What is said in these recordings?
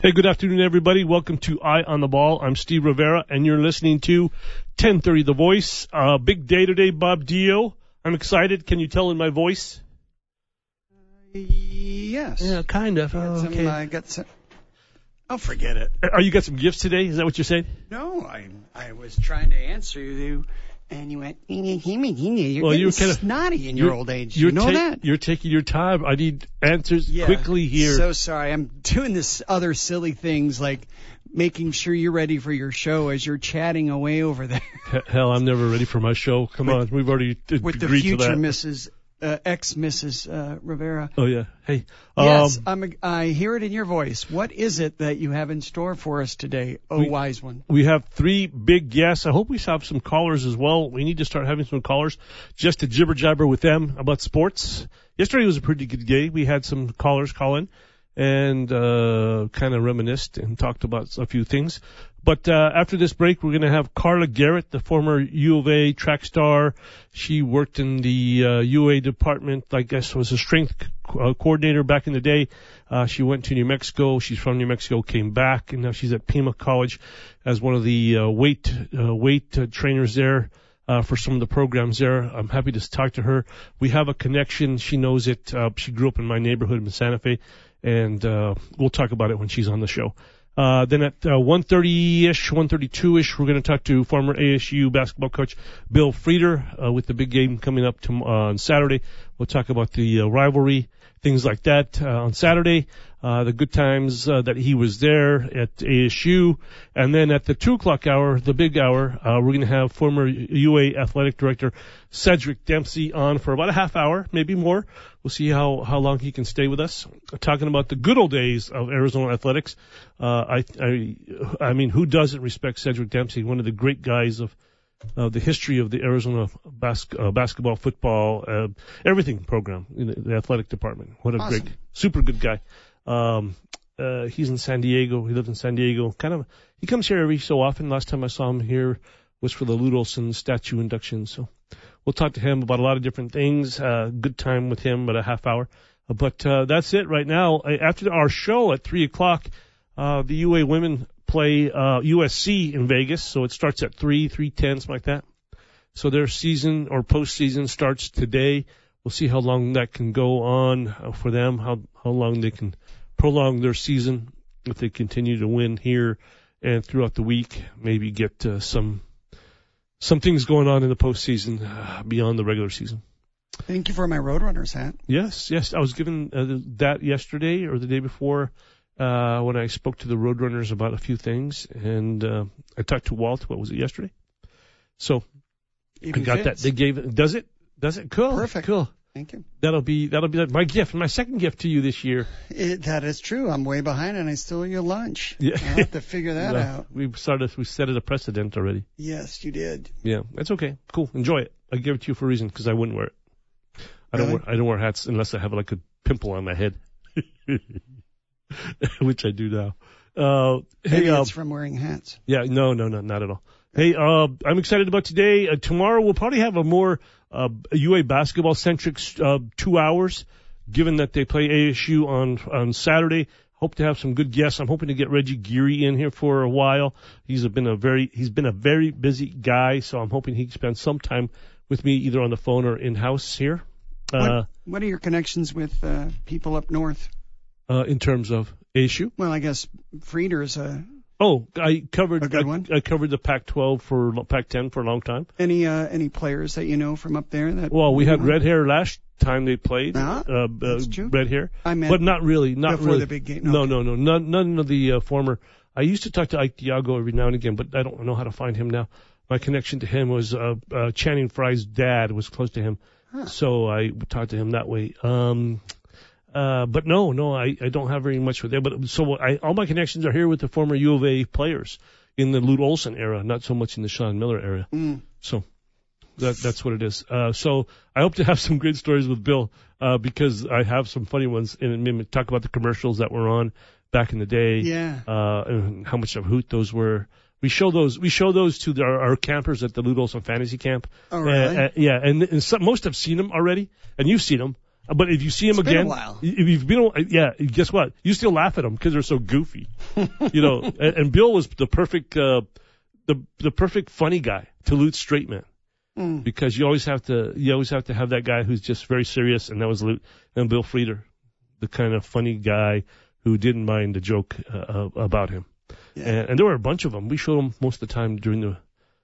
Hey, good afternoon, everybody. Welcome to Eye on the Ball. I'm Steve Rivera, and you're listening to 1030 The Voice. Big day today, Bob Dio. I'm excited. Can you tell in my voice? Yes. Yeah, kind of. Okay. I got some. Oh, forget it. You got some gifts today? Is that what you're saying? No, I was trying to answer you, and you went, you're Well, getting you're kinda, snotty in your old age. You know that? You're taking your time. I need answers quickly here. So sorry. I'm doing this other silly things like making sure you're ready for your show as you're chatting away over there. Hell, I'm never ready for my show. Come on. We've already agreed with the to that. future ex-Mrs. Rivera. Oh, yeah. Hey. Yes, I hear it in your voice. What is it that you have in store for us today, wise one? We have three big guests. I hope we have some callers as well. We need to start having some callers just to jibber-jabber with them about sports. Yesterday was a pretty good day. We had some callers call in and kind of reminisced and talked about a few things. But after this break, we're going to have Carla Garrett, the former U of A track star. She worked in the UA department, I guess was a strength coordinator back in the day. She went to New Mexico. She's from New Mexico, came back, and now she's at Pima College as one of the weight trainers there. For some of the programs there. I'm happy to talk to her. We have a connection. She knows it. She grew up in my neighborhood in Santa Fe, and we'll talk about it when she's on the show. Then at 1:30-ish, 1:32-ish, we're going to talk to former ASU basketball coach Bill Frieder with the big game coming up on Saturday. We'll talk about the rivalry, things like that on Saturday, the good times that he was there at ASU. And then at the 2 o'clock hour, the big hour, we're going to have former UA athletic director Cedric Dempsey on for about a half hour, maybe more. We'll see how long he can stay with us, talking about the good old days of Arizona athletics. I mean, who doesn't respect Cedric Dempsey, one of the great guys of the history of the Arizona basketball, football, everything program in the athletic department. What a awesome. Great, super good guy. He's in San Diego. He lives in San Diego. He comes here every so often. Last time I saw him here was for the Lute Olson statue induction. So we'll talk to him about a lot of different things. Good time with him, about a half hour. But that's it right now. After our show at 3 o'clock, the UA women play USC in Vegas, so it starts at 3:10, something like that. So their season or postseason starts today. We'll see how long that can go on for them, how long they can prolong their season if they continue to win here and throughout the week, maybe get some things going on in the postseason beyond the regular season. Thank you for my Roadrunners hat. Yes. I was given that yesterday or the day before when I spoke to the Roadrunners about a few things, and I talked to Walt. What was it, yesterday? So Even I got fits. that. They gave it. Does it? Cool. Perfect. Cool. Thank you. That'll be my gift, my second gift to you this year. That is true. I'm way behind, and I still owe you lunch. Yeah. I'll have to figure that out. We set it a precedent already. Yes, you did. Yeah, that's okay. Cool. Enjoy it. I gave it to you for a reason because I wouldn't wear it. I don't wear hats unless I have like a pimple on my head, which I do now. Maybe it's from wearing hats. Yeah, no, not at all. Hey, I'm excited about today. Tomorrow we'll probably have a more UA basketball centric 2 hours, given that they play ASU on Saturday. Hope to have some good guests. I'm hoping to get Reggie Geary in here for a while. He's been a very busy guy, so I'm hoping he can spend some time with me either on the phone or in house here. What are your connections with people up north? In terms of ASU? Well, I guess Frieder's I covered a good one. I covered the Pac-12 Pac-10 for a long time. Any players that you know from up there? We had red hair last time they played. That's true. Red hair. I meant but not really. Not before really. the big game. No. None of the former. I used to talk to Ike Diago every now and again, but I don't know how to find him now. My connection to him was Channing Frye's dad was close to him, so I talked to him that way. But no, I don't have very much with them. But all my connections are here with the former U of A players in the Lute Olson era, not so much in the Sean Miller era. So that's what it is. So I hope to have some great stories with Bill, because I have some funny ones, and maybe talk about the commercials that were on back in the day. Yeah. And how much of a hoot those were. We show those to our campers at the Lute Olson Fantasy Camp. Oh, really? Yeah, and most have seen them already, and you've seen them. But if you see him It's again, been a while. if you've been, guess what? You still laugh at them because they're so goofy, And Bill was the perfect, the perfect funny guy to Lute straight man, because you always have to have that guy who's just very serious, and that was Lute. And Bill Frieder, the kind of funny guy who didn't mind a joke about him. Yeah. And there were a bunch of them. We showed them most of the time during the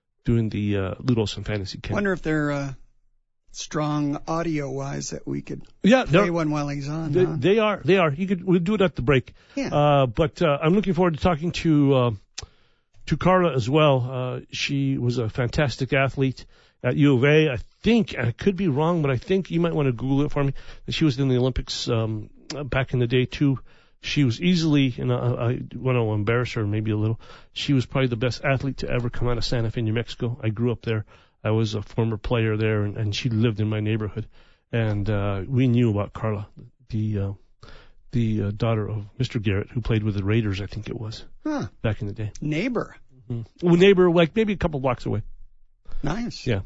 Lute Olson Fantasy Camp. Wonder if they're strong audio-wise that we could play one while he's on. They are. We'll do it at the break. Yeah. But I'm looking forward to talking to Carla as well. She was a fantastic athlete at U of A. I think, and I could be wrong, but I think you might want to Google it for me. She was in the Olympics back in the day too. She was easily, and I want to embarrass her maybe a little, she was probably the best athlete to ever come out of Santa Fe, New Mexico. I grew up there. I was a former player there, and she lived in my neighborhood. And we knew about Carla, the daughter of Mr. Garrett, who played with the Raiders, I think it was, back in the day. Neighbor. Mm-hmm. Well, neighbor, like maybe a couple blocks away. Nice. Yeah.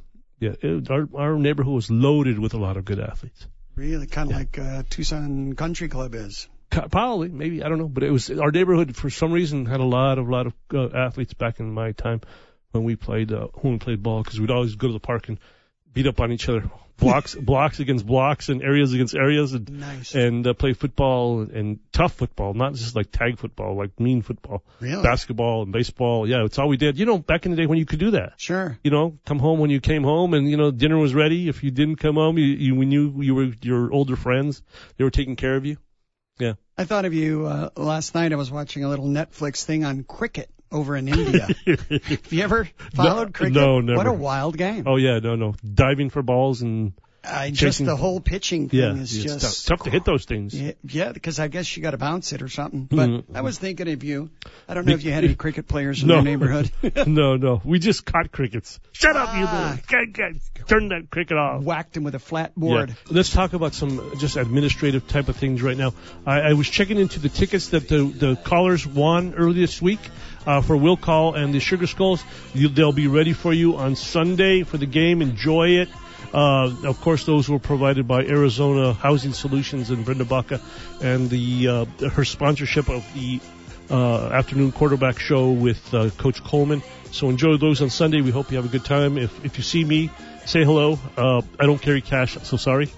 Our neighborhood was loaded with a lot of good athletes. Really, kind of like Tucson Country Club is. Probably, maybe, I don't know, but it was our neighborhood for some reason had a lot of athletes back in my time when we played ball, because we'd always go to the park and beat up on each other, blocks against blocks and areas against areas, and play football and tough football, not just like tag football, like mean football, really? Basketball and baseball. Yeah, it's all we did. Back in the day when you could do that. Sure. Come home when you came home, and dinner was ready. If you didn't come home, we knew you were your older friends. They were taking care of you. Yeah. I thought of you last night. I was watching a little Netflix thing on cricket over in India. Have you ever followed cricket? No, never. What a wild game. Oh, yeah, no. Diving for balls and just the whole pitching thing is just tough to hit those things. Yeah, because I guess you got to bounce it or something. But I was thinking of you. I don't know if you had any cricket players in your neighborhood. No. We just caught crickets. Shut up, you little. Turn that cricket off. Whacked him with a flat board. Yeah. Let's talk about some just administrative type of things right now. I was checking into the tickets that the callers won early this week for Will Call and the Sugar Skulls. They'll be ready for you on Sunday for the game. Enjoy it. Of course, those were provided by Arizona Housing Solutions and Brenda Baca, and her sponsorship of the afternoon quarterback show with Coach Coleman. So enjoy those on Sunday. We hope you have a good time. If you see me, say hello. I don't carry cash, so sorry.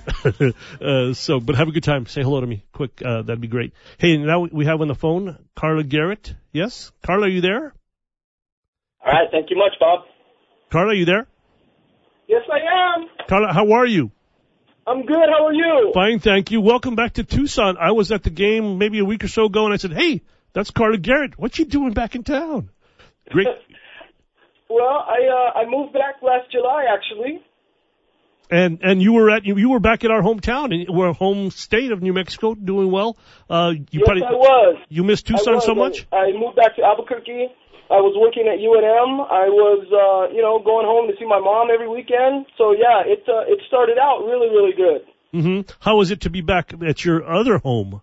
But have a good time. Say hello to me quick. That'd be great. Hey, now we have on the phone Carla Garrett. Yes, Carla, are you there? All right. Thank you much, Bob. Carla, are you there? Yes, I am. Carla, how are you? I'm good. How are you? Fine, thank you. Welcome back to Tucson. I was at the game maybe a week or so ago, and I said, hey, that's Carla Garrett. What's she doing back in town? Great. Well, I moved back last July, actually. And you were back at our hometown, and we're home state of New Mexico, doing well. Yes, I was. You missed Tucson so much? I moved back to Albuquerque. I was working at UNM. I was, going home to see my mom every weekend. So yeah, it started out really, really good. Mm-hmm. How was it to be back at your other home?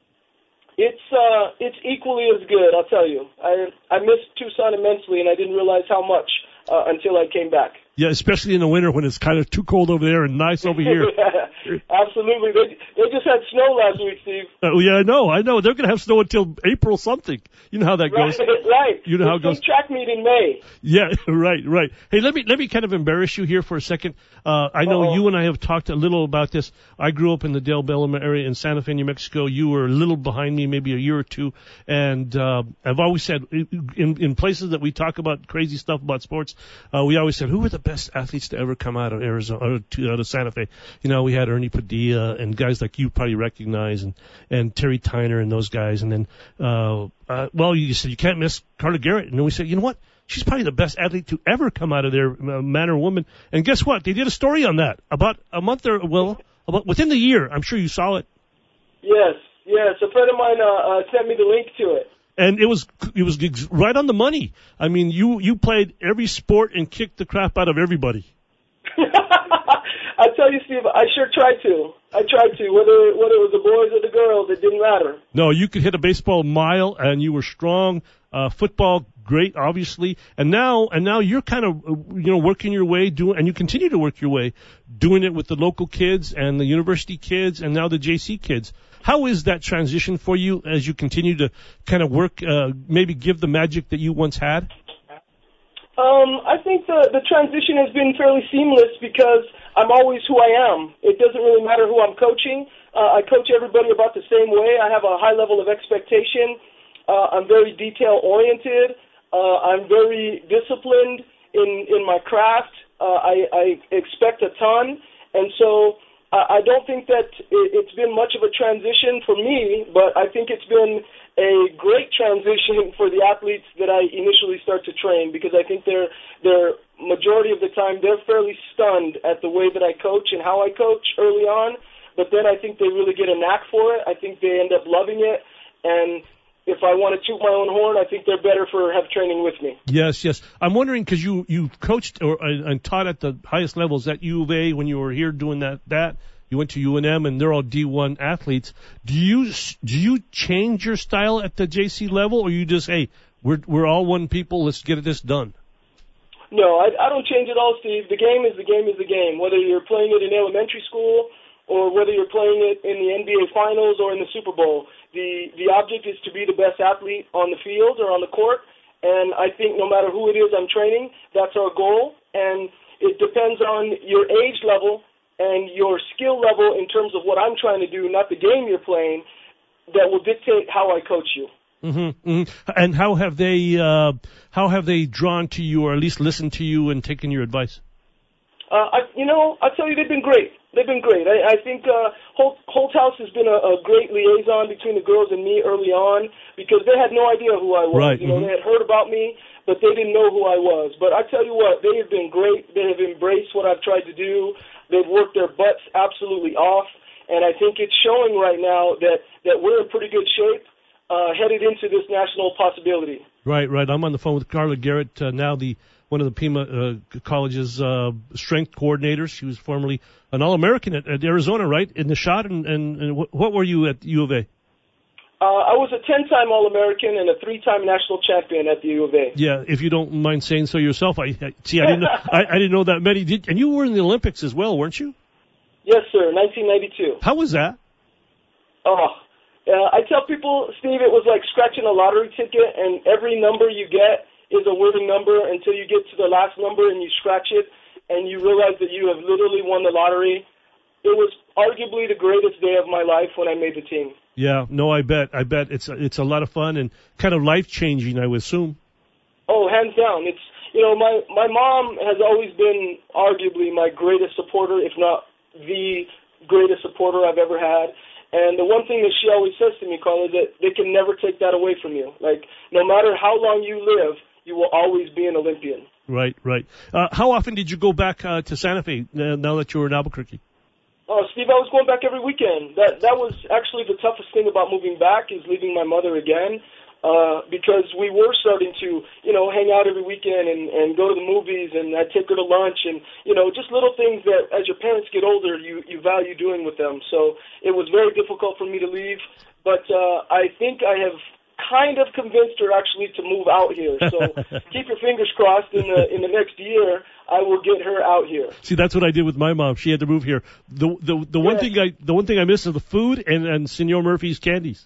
It's equally as good, I'll tell you. I missed Tucson immensely, and I didn't realize how much until I came back. Yeah, especially in the winter when it's kind of too cold over there and nice over here. Absolutely. They just had snow last week, Steve. Yeah, I know. They're going to have snow until April something. You know how that goes. Right. You know how it goes. Track meet in May. Yeah, right. Hey, let me kind of embarrass you here for a second. I know you and I have talked a little about this. I grew up in the Del Bellum area in Santa Fe, New Mexico. You were a little behind me, maybe a year or two. And I've always said, in places that we talk about crazy stuff about sports, we always said, who were the best athletes to ever come out of Arizona, out of Santa Fe? We had Ernie Padilla and guys like you probably recognize, and Terry Tyner and those guys. And then, you said you can't miss Carla Garrett. And then we said, you know what? She's probably the best athlete to ever come out of there, man or woman. And guess what? They did a story on that about a month about within the year. I'm sure you saw it. Yes. A friend of mine sent me the link to it. And it was right on the money. I mean, you played every sport and kicked the crap out of everybody. I tell you, Steve, I sure tried to. Whether it was the boys or the girls, it didn't matter. No, you could hit a baseball mile, and you were strong. Football, great, obviously, and now you're kind of working your way, and you continue to work your way, doing it with the local kids and the university kids, and now the JC kids. How is that transition for you as you continue to kind of work, maybe give the magic that you once had? I think the transition has been fairly seamless because I'm always who I am. It doesn't really matter who I'm coaching. I coach everybody about the same way. I have a high level of expectation. I'm very detail-oriented. I'm very disciplined in my craft. I expect a ton. And so I don't think that it's been much of a transition for me, but I think it's been a great transition for the athletes that I initially start to train, because I think they're majority of the time they're fairly stunned at the way that I coach and how I coach early on, but then I think they really get a knack for it. I think they end up loving it, and if I want to toot my own horn, I think they're better for have training with me. Yes. I'm wondering, because you coached and taught at the highest levels at U of A when you were here doing that. You went to UNM, and they're all D1 athletes. Do you change your style at the JC level, or you just, hey, we're all one people, let's get this done? No, I don't change it all, Steve. The game is the game is the game. Whether you're playing it in elementary school or whether you're playing it in the NBA Finals or in the Super Bowl, the object is to be the best athlete on the field or on the court. And I think no matter who it is I'm training, that's our goal. And it depends on your age level and your skill level in terms of what I'm trying to do, not the game you're playing, that will dictate how I coach you. Mm-hmm. And how have they drawn to you, or at least listened to you and taken your advice? I tell you, they've been great. I think Holthouse has been a great liaison between the girls and me early on, because they had no idea who I was. Right. They had heard about me, but they didn't know who I was. But I tell you what, they have been great. They have embraced what I've tried to do. They've worked their butts absolutely off, and I think it's showing right now that we're in pretty good shape headed into this national possibility. Right. I'm on the phone with Carla Garrett, now one of the Pima College's strength coordinators. She was formerly an All-American at Arizona, right, in the shot. And what were you at U of A? I was a 10-time All-American and a 3-time national champion at the U of A. Yeah, if you don't mind saying so yourself. I didn't know, I didn't know that many. And you were in the Olympics as well, weren't you? Yes, sir, 1992. How was that? I tell people, Steve, it was like scratching a lottery ticket, and every number you get is a worthy number until you get to the last number and you scratch it, and you realize that you have literally won the lottery. It was arguably the greatest day of my life when I made the team. Yeah, no, I bet it's a lot of fun and kind of life-changing, I would assume. Oh, hands down. It's, my mom has always been arguably my greatest supporter, if not the greatest supporter I've ever had. And the one thing that she always says to me, Carl, is that they can never take that away from you. Like, no matter how long you live, you will always be an Olympian. Right. How often did you go back to Santa Fe now that you were in Albuquerque? Oh, Steve, I was going back every weekend. That was actually the toughest thing about moving back, is leaving my mother again, because we were starting to, hang out every weekend and go to the movies, and I'd take her to lunch, and, just little things that as your parents get older, you value doing with them. So it was very difficult for me to leave, but I think I have kind of convinced her actually to move out here. So keep your fingers crossed. In the next year, I will get her out here. See, that's what I did with my mom. She had to move here. The one thing I miss is the food and Senor Murphy's candies.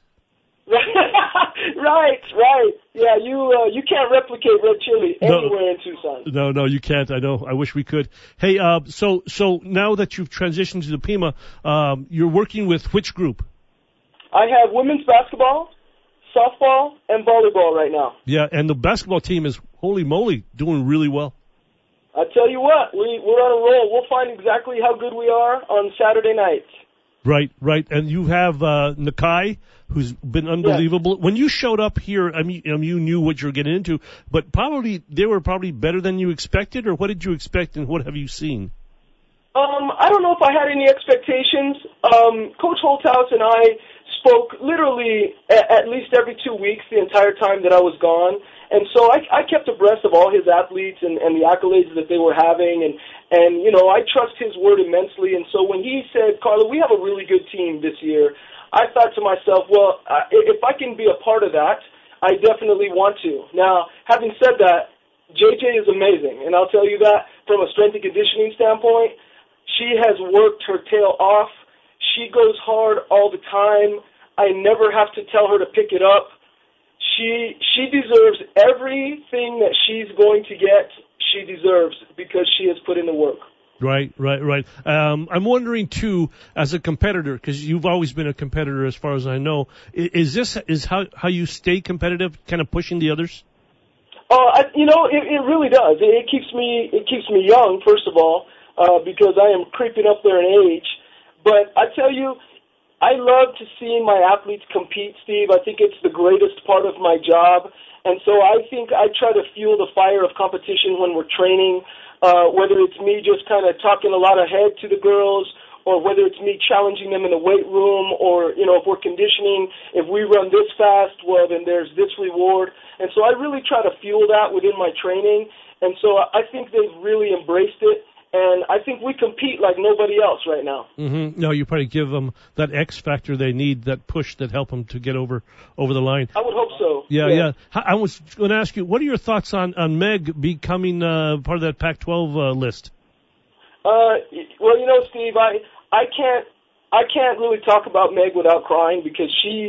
Right. Yeah, you can't replicate red chili anywhere in Tucson. No, you can't. I know. I wish we could. Hey, so now that you've transitioned to the Pima, you're working with which group? I have women's basketball, softball, and volleyball right now. Yeah, and the basketball team is, holy moly, doing really well. I tell you what, we're on a roll. We'll find exactly how good we are on Saturday night. Right. And you have Nakai, who's been unbelievable. Yeah. When you showed up here, I mean, you knew what you were getting into, but they were probably better than you expected, or what did you expect, and what have you seen? I don't know if I had any expectations. Coach Holthouse and I spoke literally at least every 2 weeks the entire time that I was gone. And so I kept abreast of all his athletes and the accolades that they were having. And I trust his word immensely. And so when he said, Carla, we have a really good team this year, I thought to myself, well, if I can be a part of that, I definitely want to. Now, having said that, JJ is amazing, and I'll tell you that from a strength and conditioning standpoint. She has worked her tail off. She goes hard all the time. I never have to tell her to pick it up. She deserves everything that she's going to get. She deserves because she has put in the work. Right. I'm wondering too, as a competitor, because you've always been a competitor, as far as I know. Is how you stay competitive, kind of pushing the others? It really does. It keeps me young, first of all, because I am creeping up there in age. But I tell you, I love to see my athletes compete, Steve. I think it's the greatest part of my job. And so I think I try to fuel the fire of competition when we're training, whether it's me just kind of talking a lot of head to the girls, or whether it's me challenging them in the weight room, or, if we're conditioning, if we run this fast, well, then there's this reward. And so I really try to fuel that within my training. And so I think they've really embraced it. And I think we compete like nobody else right now. Mm-hmm. No, you probably give them that X factor they need, that push that help them to get over the line. I would hope so. Yeah. I was going to ask you, what are your thoughts on Meg becoming part of that Pac-12 list? Well, Steve, I can't really talk about Meg without crying, because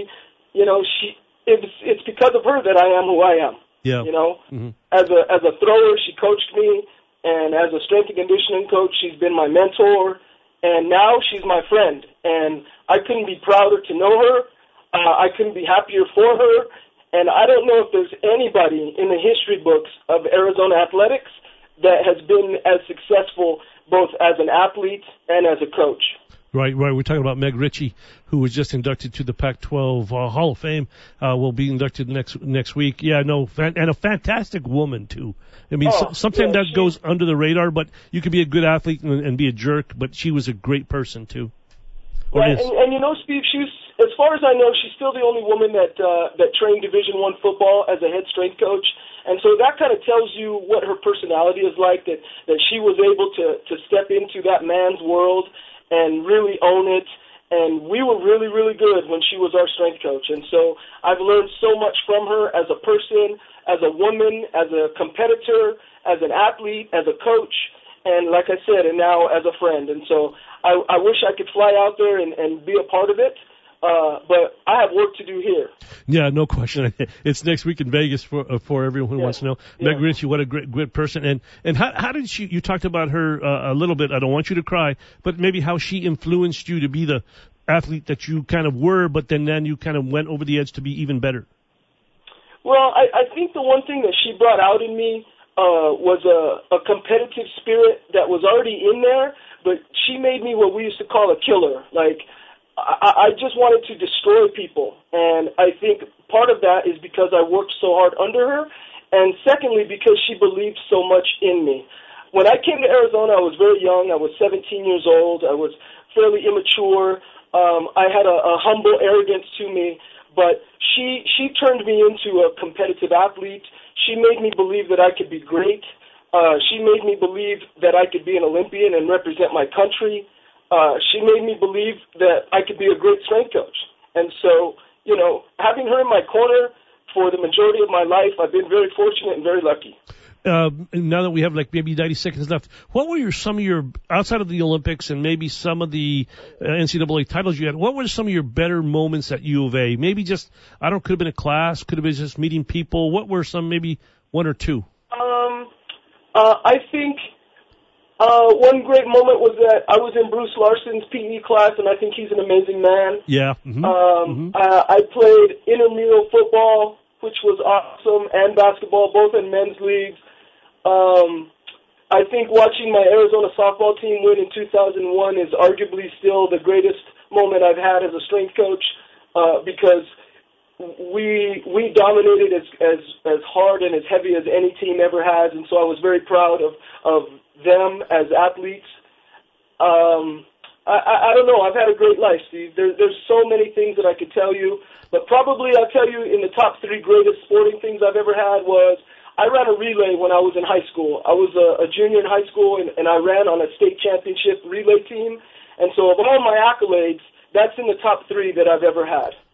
it's because of her that I am who I am. Yeah. Mm-hmm. As a thrower, she coached me. And as a strength and conditioning coach, she's been my mentor, and now she's my friend. And I couldn't be prouder to know her. I couldn't be happier for her. And I don't know if there's anybody in the history books of Arizona athletics that has been as successful both as an athlete and as a coach. Right. We're talking about Meg Ritchie, who was just inducted to the Pac-12 Hall of Fame. Will be inducted next week. Yeah, no, and a fantastic woman too. I mean, sometimes that goes under the radar, but you can be a good athlete and be a jerk. But she was a great person too. Right, and Steve, she's, as far as I know, she's still the only woman that trained Division I football as a head strength coach. And so that kind of tells you what her personality is like. That she was able to step into that man's world and really own it. And we were really, really good when she was our strength coach. And so I've learned so much from her as a person, as a woman, as a competitor, as an athlete, as a coach, and like I said, and now as a friend. And so I wish I could fly out there and be a part of it. But I have work to do here. Yeah, no question. It's next week in Vegas for everyone who wants to know. Meg Ritchie, what a great person. And how did you talked about her a little bit. I don't want you to cry, but maybe how she influenced you to be the athlete that you kind of were, but then you kind of went over the edge to be even better. Well, I think the one thing that she brought out in me was a competitive spirit that was already in there, but she made me what we used to call a killer. Like, I just wanted to destroy people, and I think part of that is because I worked so hard under her, and secondly, because she believed so much in me. When I came to Arizona, I was very young. I was 17 years old. I was fairly immature. I had a humble arrogance to me, but she turned me into a competitive athlete. She made me believe that I could be great. She made me believe that I could be an Olympian and represent my country. She made me believe that I could be a great strength coach. And so, having her in my corner for the majority of my life, I've been very fortunate and very lucky. Now that we have like maybe 90 seconds left, what were some of your, outside of the Olympics and maybe some of the NCAA titles you had, what were some of your better moments at U of A? Maybe just, could have been a class, could have been just meeting people. What were some, maybe one or two? I think one great moment was that I was in Bruce Larson's PE class, and I think he's an amazing man. Yeah. Mm-hmm. I played intramural football, which was awesome, and basketball, both in men's leagues. I think watching my Arizona softball team win in 2001 is arguably still the greatest moment I've had as a strength coach, because we dominated as hard and as heavy as any team ever has, and so I was very proud of them as athletes. I don't know. I've had a great life, Steve. There's so many things that I could tell you, but probably I'll tell you in the top 3 greatest sporting things I've ever had was I ran a relay when I was in high school. I was a junior in high school, and I ran on a state championship relay team. And so of all my accolades, that's in the top 3 that I've ever had.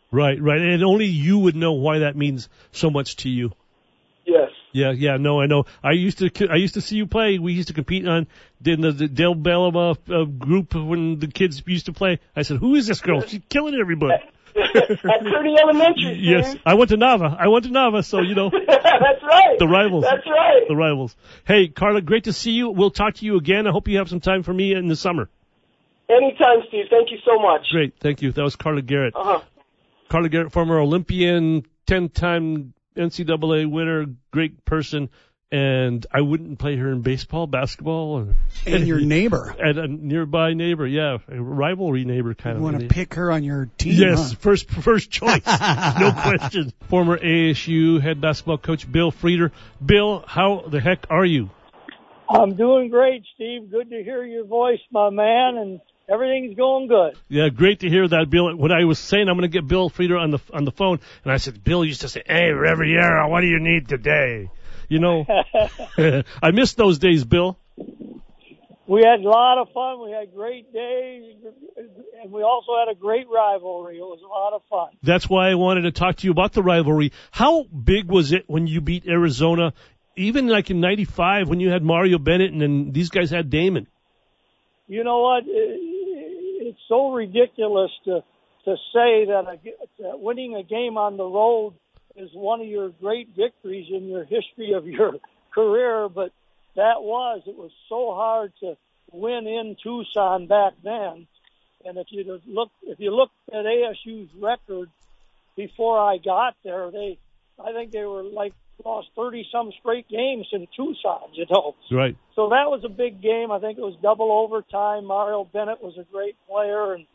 Right, right. And only you would know why that means so much to you. Yes. Yeah, no, I know. I used to see you play. We used to compete in the Dale Bellama group when the kids used to play. I said, "Who is this girl? She's killing everybody." At Kearney Elementary. Yes, I went to Nava, so you know. That's right. The rivals. That's right. The rivals. Hey, Carla, great to see you. We'll talk to you again. I hope you have some time for me in the summer. Anytime, Steve. Thank you so much. Great, thank you. That was Carla Garrett. Uh-huh. Carla Garrett, former Olympian, 10-time NCAA winner, great person, and I wouldn't play her in baseball, basketball. And your neighbor. And a nearby neighbor, yeah, a rivalry neighbor kind of. You want to pick her on your team, yes, huh? first choice, no question. Former ASU head basketball coach Bill Frieder. Bill, how the heck are you? I'm doing great, Steve. Good to hear your voice, my man, and everything's going good. Yeah, great to hear that, Bill. When I was saying I'm going to get Bill Frieder on the phone, and I said, Bill used to say, "Hey, Riviera, what do you need today?" You know, I miss those days, Bill. We had a lot of fun. We had great days, and we also had a great rivalry. It was a lot of fun. That's why I wanted to talk to you about the rivalry. How big was it when you beat Arizona, even like in '95 when you had Mario Bennett and then these guys had Damon? You know what? It's so ridiculous to say that winning a game on the road is one of your great victories in your history of your career, but it was so hard to win in Tucson back then. And if you look at ASU's record before I got there, I think they were like lost 30-some straight games in Tucson, you know. Right. So that was a big game. I think it was double overtime. Mario Bennett was a great player, and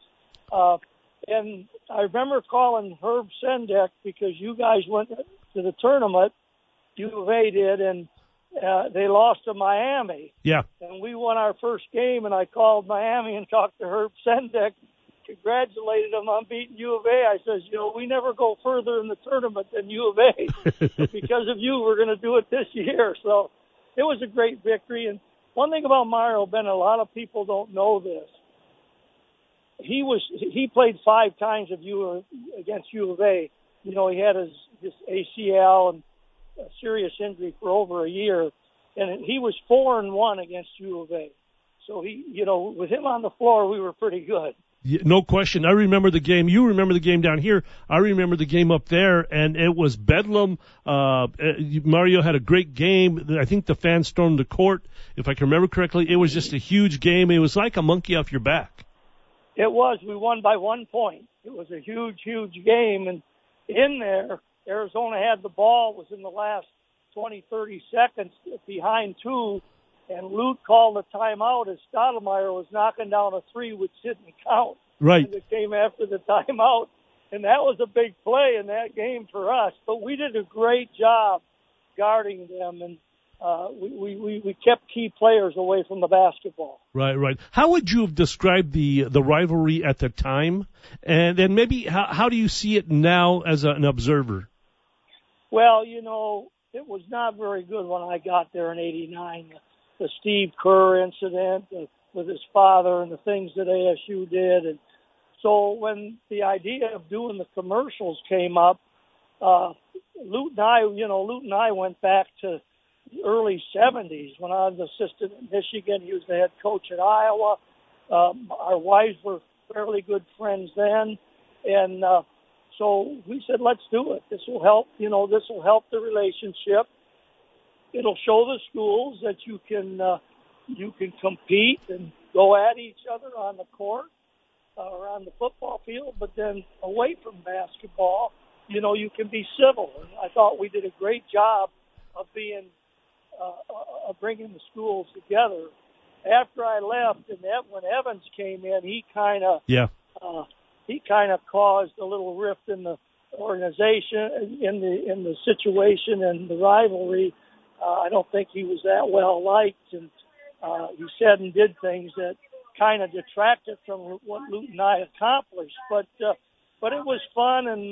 I remember calling Herb Sendek because you guys went to the tournament, U of A did, and they lost to Miami. Yeah. And we won our first game, and I called Miami and talked to Herb Sendek, congratulated him on beating U of A. I says, we never go further in the tournament than U of A. Because of you, we're going to do it this year. So it was a great victory. And one thing about Mario Bennett, a lot of people don't know this. He played 5 times against U of A. He had his ACL and a serious injury for over a year, and he was 4-1 against U of A. So with him on the floor, we were pretty good. Yeah, no question. I remember the game. You remember the game down here. I remember the game up there, and it was bedlam. Mario had a great game. I think the fans stormed the court, if I can remember correctly. It was just a huge game. It was like a monkey off your back. It was. We won by 1 point. It was a huge, huge game. And in there, Arizona had the ball, was in the last 20, 30 seconds behind 2, and Lute called a timeout as Stoudemire was knocking down a 3, which didn't count. Right. And it came after the timeout. And that was a big play in that game for us. But we did a great job guarding them, and we kept key players away from the basketball. Right. How would you have described the rivalry at the time? And then maybe how do you see it now as an observer? Well, it was not very good when I got there in '89. The Steve Kerr incident with his father and the things that ASU did. And so when the idea of doing the commercials came up, Lute and I went back to the early 70s when I was assistant at Michigan. He was the head coach at Iowa. Our wives were fairly good friends then. And so we said, let's do it. This will help, this will help the relationship. It'll show the schools that you can compete and go at each other on the court or on the football field, but then away from basketball, you can be civil. And I thought we did a great job of being of bringing the schools together. After I left, and when Evans came in, he kind of caused a little rift in the organization, in the situation and the rivalry. I don't think he was that well liked, and he said and did things that kind of detracted from what Lute and I accomplished. But it was fun, and the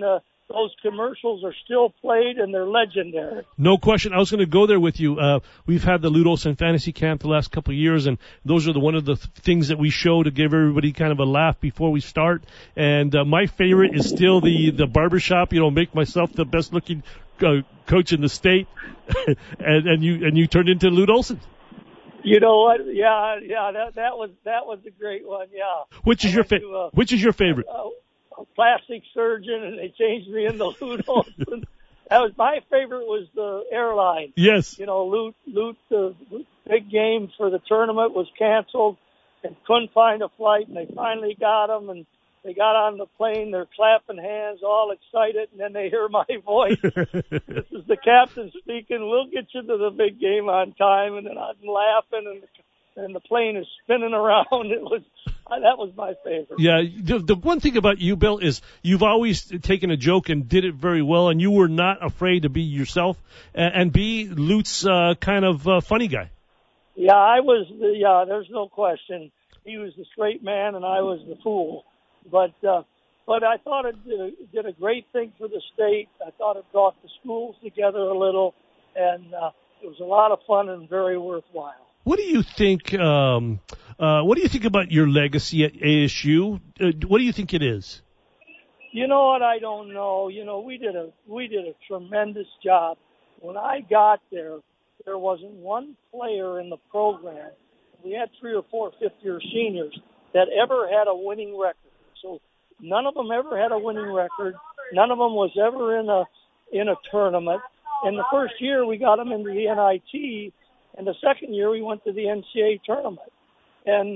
those commercials are still played and they're legendary. No question. I was going to go there with you. We've had the Lute Olson Fantasy Camp the last couple of years, and those are one of the things that we show to give everybody kind of a laugh before we start. And my favorite is still the barbershop. Make myself the best looking coach in the state, and you turned into Lute Olson. You know what? Yeah, that was a great one. Yeah. Which is your favorite? Plastic surgeon, and they changed me into Lute Olson. My favorite was the airline. Yes. Lute, the big game for the tournament was canceled and couldn't find a flight, and they finally got them, and they got on the plane. They're clapping hands, all excited, and then they hear my voice. This is the captain speaking. We'll get you to the big game on time, and then I'm laughing, and the plane is spinning around. That was my favorite. Yeah, the one thing about you, Bill, is you've always taken a joke and did it very well, and you were not afraid to be yourself and be Lute's kind of funny guy. Yeah, I was. There's no question. He was the straight man, and I was the fool. But I thought it did a great thing for the state. I thought it brought the schools together a little, and it was a lot of fun and very worthwhile. What do you think? What do you think about your legacy at ASU? What do you think it is? You know what? I don't know. We did a tremendous job. When I got there wasn't one player in the program. We had 3 or 4 fifth-year seniors that ever had a winning record. So none of them ever had a winning record. None of them was ever in a tournament. And the first year we got them into the NIT. And the second year we went to the NCAA tournament. And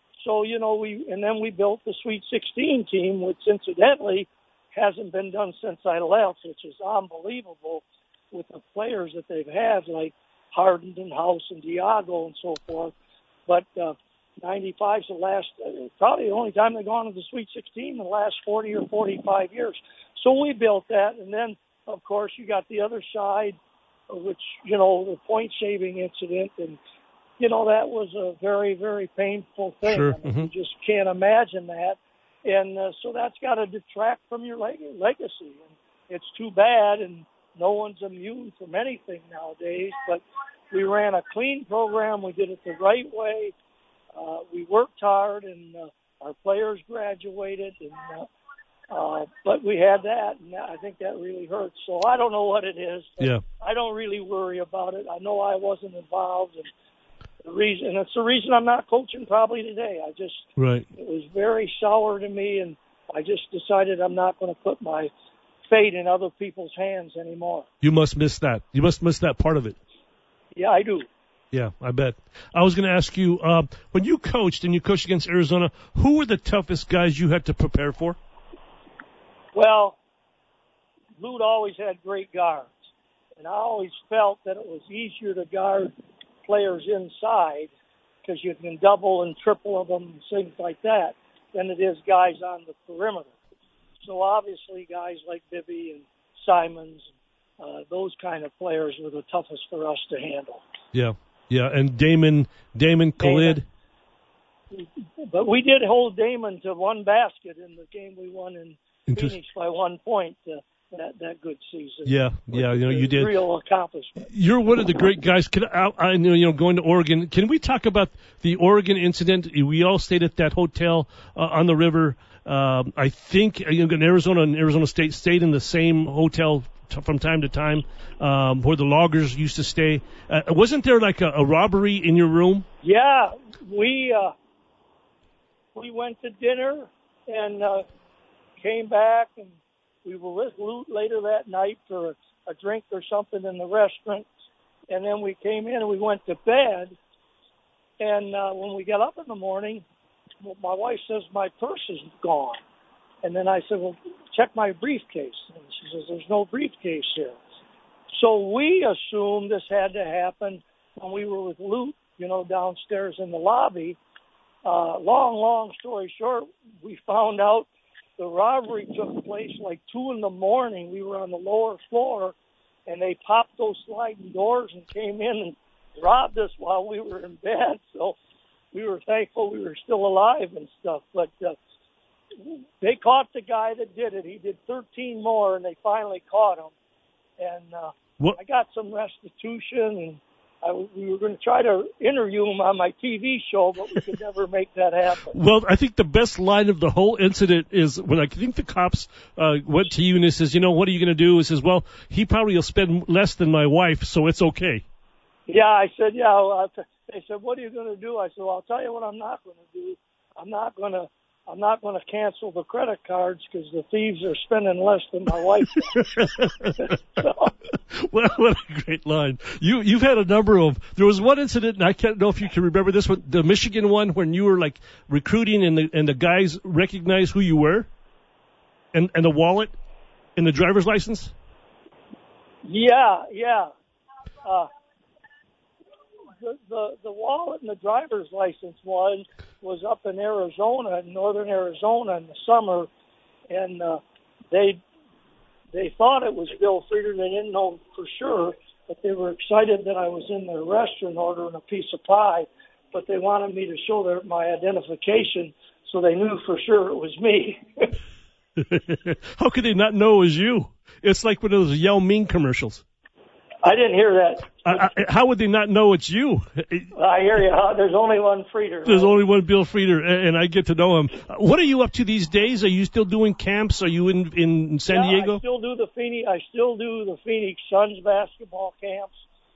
then we built the Sweet 16 team, which incidentally hasn't been done since I left, which is unbelievable with the players that they've had, like Harden and House and Diago and so forth. But 95's the last, probably the only time they've gone to the Sweet 16 in the last 40 or 45 years. So we built that. And then, of course, you got the other side, which, the point-shaving incident, and, that was a very, very painful thing. Sure. I mean, You just can't imagine that. And so that's got to detract from your legacy. And it's too bad, and no one's immune from anything nowadays. But we ran a clean program. We did it the right way. We worked hard, and our players graduated, and but we had that, and I think that really hurts. So I don't know what it is. Yeah. I don't really worry about it. I know I wasn't involved, and it's the reason I'm not coaching probably today. Right. It was very sour to me, and I just decided I'm not going to put my fate in other people's hands anymore. You must miss that. You must miss that part of it. Yeah, I do. Yeah, I bet. I was going to ask you, when you coached and you coached against Arizona, who were the toughest guys you had to prepare for? Well, Lute always had great guards, and I always felt that it was easier to guard players inside because you can double and triple them and things like that than it is guys on the perimeter. So obviously guys like Bibby and Simons, those kind of players were the toughest for us to handle. Yeah, and Damon Khalid. But we did hold Damon to one basket in the game we won in Phoenix by 1 point that good season. Yeah, you did. Real accomplishment. You're one of the great guys. I know, going to Oregon. Can we talk about the Oregon incident? We all stayed at that hotel on the river. I think in Arizona and Arizona State stayed in the same hotel from time to time where the loggers used to stay. Wasn't there like a robbery in your room? Yeah, we went to dinner and came back, and we were with Lute later that night for a drink or something in the restaurant, and then we came in and we went to bed, and when we got up in the morning, my wife says, my purse is gone. And then I said, well, check my briefcase. And she says, there's no briefcase here. So we assumed this had to happen when we were with Lute, downstairs in the lobby. Long story short, we found out the robbery took place like 2 a.m. We were on the lower floor, and they popped those sliding doors and came in and robbed us while we were in bed. So we were thankful we were still alive and stuff. But they caught the guy that did it. He did 13 more, and they finally caught him. And I got some restitution, and we were going to try to interview him on my TV show, but we could never make that happen. Well, I think the best line of the whole incident is when I think the cops went to you and he says, what are you going to do? He says, well, he probably will spend less than my wife, so it's okay. Yeah, I said, yeah. They said, what are you going to do? I said, well, I'll tell you what I'm not going to do. I'm not going to cancel the credit cards because the thieves are spending less than my wife. So. Well, what a great line. You've had a number of, there was one incident, and I can't know if you can remember this one, the Michigan one, when you were like recruiting and the guys recognized who you were and the wallet and the driver's license. Yeah. The wallet and the driver's license one was up in Arizona, in northern Arizona in the summer, and they thought it was Bill Frieder. They didn't know for sure, but they were excited that I was in their restaurant ordering a piece of pie, but they wanted me to show my identification so they knew for sure it was me. How could they not know it was you? It's like one of those Yao Ming commercials. I didn't hear that. How would they not know it's you? I hear you. There's only one Frieder. There's only one Bill Frieder, and I get to know him. What are you up to these days? Are you still doing camps? Are you in San Diego? I still do the Phoenix Suns basketball camps,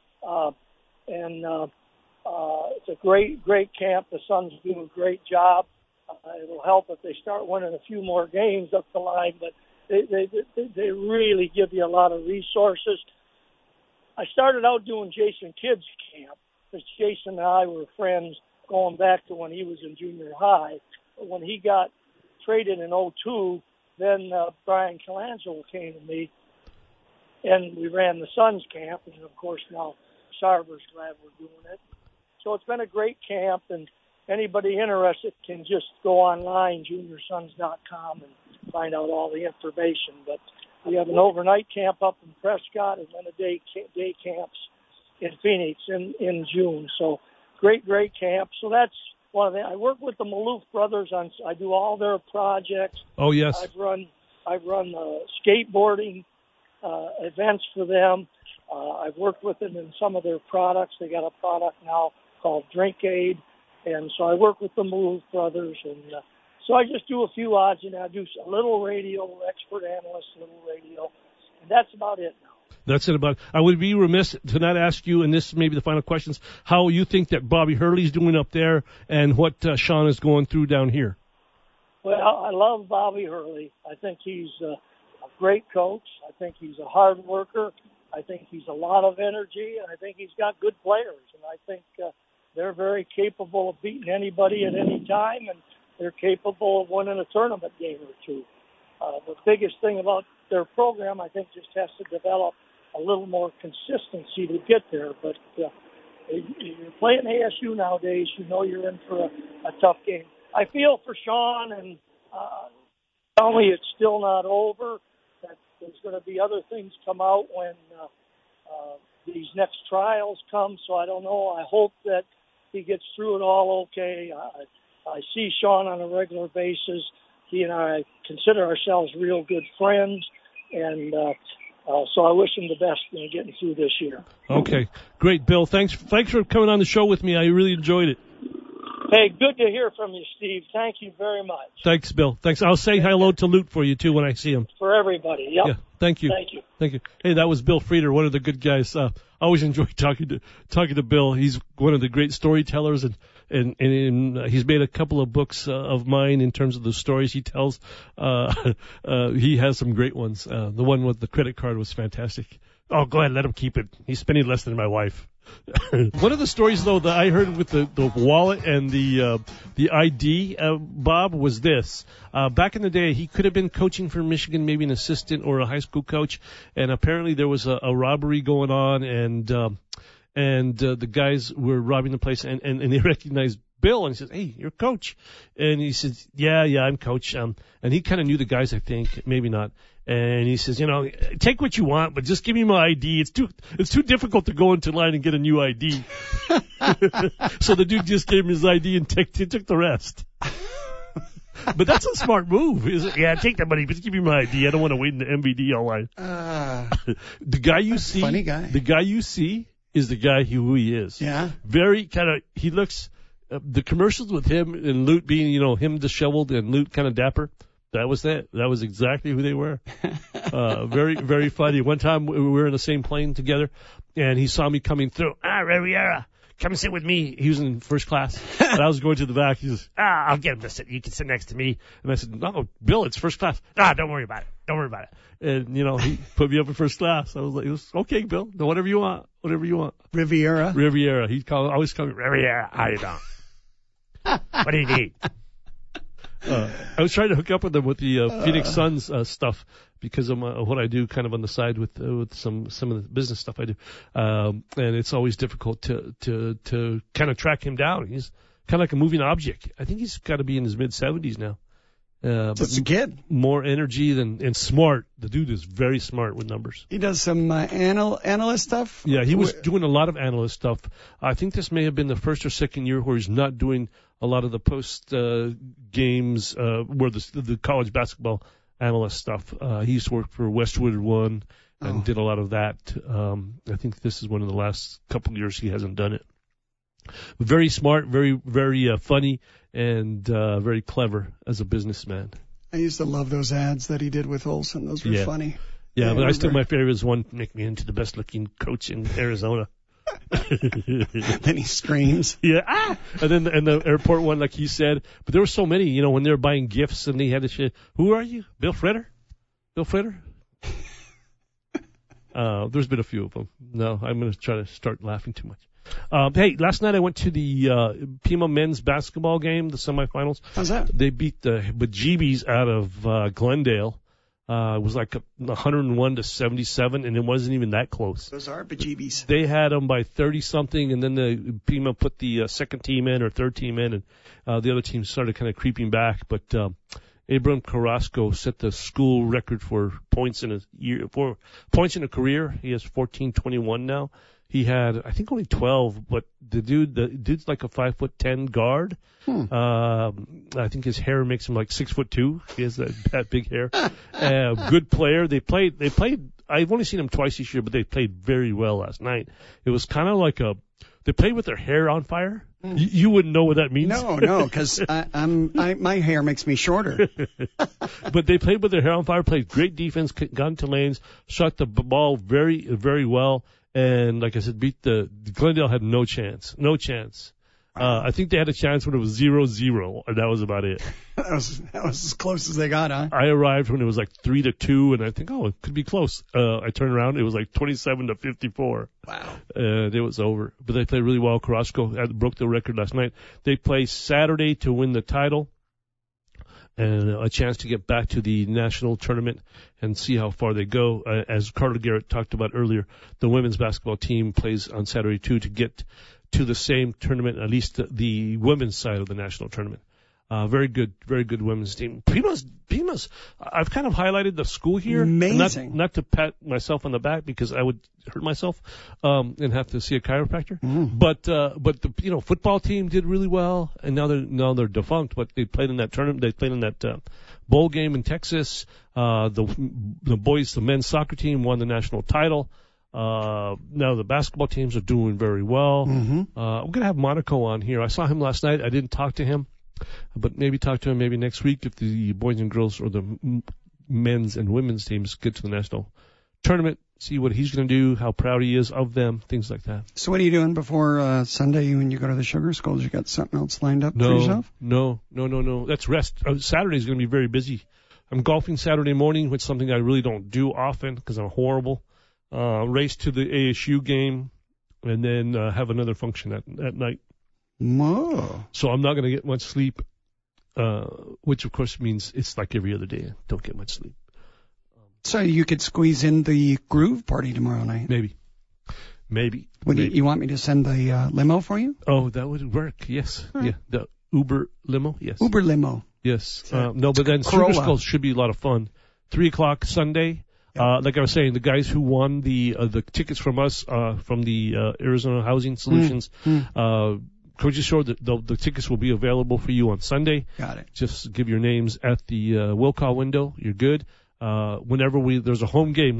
and it's a great camp. The Suns do a great job. It'll help if they start winning a few more games up the line, but they really give you a lot of resources. I started out doing Jason Kidd's camp, because Jason and I were friends going back to when he was in junior high. But when he got traded in 2002, then Brian Colangelo came to me, and we ran the Suns camp, and of course now Sarver's glad we're doing it. So it's been a great camp, and anybody interested can just go online, juniorsons.com, and find out all the information. But we have an overnight camp up in Prescott and then a day camps in Phoenix in June. So great camp. So that's one of the. I work with the Maloof brothers I do all their projects. Oh yes. I've run skateboarding events for them. I've worked with them in some of their products. They got a product now called Drink Aid, and so I work with the Maloof brothers and. So I just do a few odds, and I do a little radio, expert analyst, little radio, and that's about it now. That's it about. I would be remiss to not ask you, and this may be the final questions, how you think that Bobby Hurley's doing up there and what Sean is going through down here. Well, I love Bobby Hurley. I think he's a great coach. I think he's a hard worker. I think he's a lot of energy, and I think he's got good players. And I think they're very capable of beating anybody at any time, and they're capable of winning a tournament game or two. The biggest thing about their program, I think, just has to develop a little more consistency to get there. But you're playing ASU nowadays, you know you're in for a tough game. I feel for Sean, and tell me it's still not over, that there's going to be other things come out when these next trials come. So I don't know. I hope that he gets through it all okay. I see Sean on a regular basis. He and I consider ourselves real good friends, and so I wish him the best in getting through this year. Okay, great, Bill. Thanks for coming on the show with me. I really enjoyed it. Hey, good to hear from you, Steve. Thank you very much. Thanks, Bill. Thanks. I'll say hello to Lute for you too when I see him. For everybody. Yep. Yeah. Thank you. Thank you. Hey, that was Bill Frieder, one of the good guys. I always enjoy talking to Bill. He's one of the great storytellers, and he's made a couple of books of mine in terms of the stories he tells. He has some great ones. The one with the credit card was fantastic. Oh, go ahead, let him keep it. He's spending less than my wife. One of the stories, though, that I heard with the wallet and the ID, Bob, was this. Back in the day, he could have been coaching for Michigan, maybe an assistant or a high school coach, and apparently there was a robbery going on, and the guys were robbing the place, and they recognized Bill, and he says, "Hey, you're coach," and he says, "Yeah, I'm coach." And he kind of knew the guys, I think, maybe not. And he says, take what you want, but just give me my ID. It's too difficult to go into line and get a new ID. So the dude just gave him his ID and took the rest. But that's a smart move. Yeah, take that money, but give me my ID. I don't want to wait in the MVD all night. The guy you see, funny guy. The guy you see is the guy who he is. Yeah. Very kind of, he looks, the commercials with him and Lute being, him disheveled and Lute kind of dapper. That was that. That was exactly who they were. Very, very funny. One time we were in the same plane together and he saw me coming through. Riviera. Come and sit with me. He was in first class. And I was going to the back. He says, I'll get him to sit. You can sit next to me. And I said, no, Bill, it's first class. Don't worry about it. Don't worry about it. And, he put me up in first class. I was like, okay, Bill. No, whatever you want. Whatever you want. Riviera. He'd always call me Riviera. How you doing? What do you need? I was trying to hook up with them with the Phoenix Suns stuff because of what I do kind of on the side with some of the business stuff I do. And it's always difficult to kind of track him down. He's kind of like a moving object. I think he's got to be in his mid-70s now. Just a kid. More energy and smart. The dude is very smart with numbers. He does some analyst stuff? Yeah, he was doing a lot of analyst stuff. I think this may have been the first or second year where he's not doing a lot of the post games where the college basketball analyst stuff. He used to work for Westwood One and did a lot of that. I think this is one of the last couple of years he hasn't done it. Very smart, very, very funny, and very clever as a businessman. I used to love those ads that he did with Olsen. Those were funny. Yeah, but I still, my favorite is one, make me into the best looking coach in Arizona. Then he screams. Yeah, and then the airport one, like he said. But there were so many, when they were buying gifts and they had to say, who are you? Bill Fritter? Bill Fritter? There's been a few of them. No, I'm going to try to start laughing too much. Hey, last night I went to the Pima men's basketball game, the semifinals. How's that? They beat the bejeebies out of Glendale. It was like 101-77, and it wasn't even that close. Those are bejeebies. They had them by 30-something, and then the Pima put the second team in or third team in, and the other team started kind of creeping back. But Abram Carrasco set the school record for points in a career. He has 14-21 now. He had, I think, only 12, but the dude's like a 5'10" guard. I think his hair makes him like 6'2". He has that big hair. Good player. They played, I've only seen them twice this year, but they played very well last night. It was kind of like they played with their hair on fire. You wouldn't know what that means. No, because my hair makes me shorter. But they played with their hair on fire, played great defense, got into lanes, shot the ball very, very well. And like I said, Glendale had no chance. I think they had a chance when it was 0-0, and that was about it. That was as close as they got, huh? I arrived when it was like 3-2, and I think, it could be close. I turned around, it was like 27-54. Wow. It was over. But they played really well. Carrasco broke the record last night. They play Saturday to win the title and a chance to get back to the national tournament and see how far they go. As Carter Garrett talked about earlier, the women's basketball team plays on Saturday too to get to the same tournament, at least the women's side of the national tournament. Very good women's team. Pima's, I've kind of highlighted the school here. Amazing. Not to pat myself on the back because I would hurt myself, and have to see a chiropractor. But the, football team did really well, and now they're defunct, but they played in that tournament, they played in that, bowl game in Texas. The men's soccer team won the national title. Now the basketball teams are doing very well. I'm going to have Monaco on here. I saw him last night. I didn't talk to him, but maybe talk to him maybe next week if the boys and girls or the men's and women's teams get to the national tournament, see what he's going to do, how proud he is of them, things like that. So what are you doing before Sunday when you go to the Sugar Skulls? You got something else lined up for yourself? No. That's rest. Saturday's going to be very busy. I'm golfing Saturday morning, which is something I really don't do often because I'm horrible. Race to the ASU game, and then have another function at night. Whoa. So I'm not going to get much sleep, which of course means it's like every other day. I don't get much sleep. So you could squeeze in the Groove Party tomorrow night. Maybe. You want me to send the limo for you? Oh, that would work. Yes. Right. Yeah. The Uber limo. Yes. Uber limo. Yes. No, but then Sugar Skulls should be a lot of fun. 3:00 Sunday. Like I was saying, the guys who won the tickets from us, from the Arizona Housing Solutions, Coach Shore, the tickets will be available for you on Sunday. Got it. Just give your names at the will call window. You're good. Whenever there's a home game,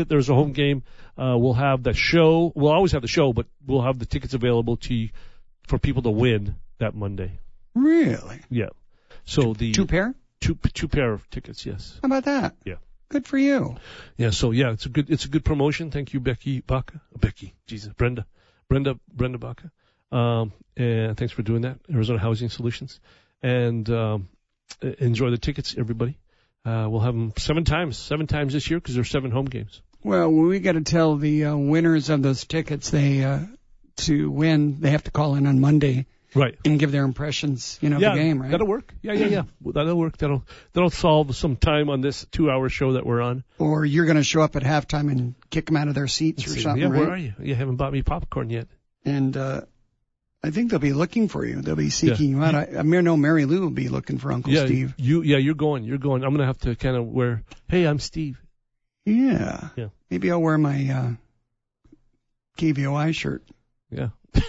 we'll have the show. We'll always have the show, but we'll have the tickets available for people to win that Monday. Really? Yeah. So the two pair of tickets. Yes. How about that? Yeah. Good for you. Yeah. So yeah, it's a good promotion. Thank you, Brenda Baca. And thanks for doing that, Arizona Housing Solutions. And enjoy the tickets, everybody. We'll have them seven times this year because there's 7 home games. Well, we got to tell the winners of those tickets to win, they have to call in on Monday. Right. And give their impressions, of the game, right? That'll work. Yeah. That'll work. That'll solve some time on this 2-hour show that we're on. Or you're going to show up at halftime and kick them out of their seats or something, yeah, right? Where are you? You haven't bought me popcorn yet. And I think they'll be looking for you. They'll be seeking you out. I know Mary Lou will be looking for Uncle Steve. You're going. I'm going to have to kind of wear, hey, I'm Steve. Yeah. Maybe I'll wear my KVOI shirt. Yeah.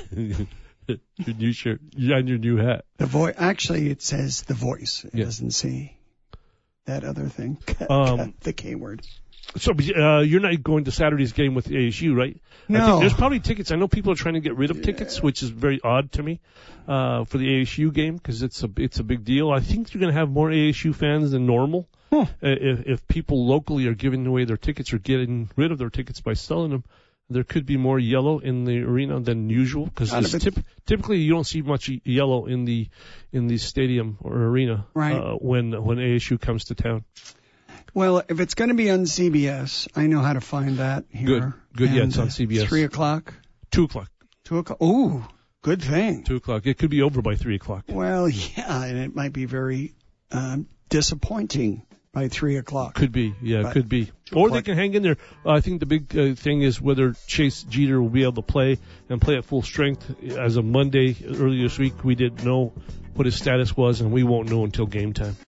Your new shirt. And your new hat. Actually, it says The Voice. It doesn't say that other thing. The K word. So you're not going to Saturday's game with ASU, right? No. I think there's probably tickets. I know people are trying to get rid of tickets, which is very odd to me, for the ASU game because it's a big deal. I think you're going to have more ASU fans than normal. If people locally are giving away their tickets or getting rid of their tickets by selling them, there could be more yellow in the arena than usual because typically you don't see much yellow in the stadium or arena when ASU comes to town. Well, if it's going to be on CBS, I know how to find that here. Good. Yeah, it's on CBS. 3 o'clock? 2 o'clock. 2 o'clock. Ooh, good thing. 2 o'clock. It could be over by 3 o'clock. Well, yeah, and it might be very disappointing by 3 o'clock. Could be. Yeah, could be. Or they can hang in there. I think the big thing is whether Chase Jeter will be able to play at full strength. As of Monday, earlier this week, we didn't know what his status was, and we won't know until game time.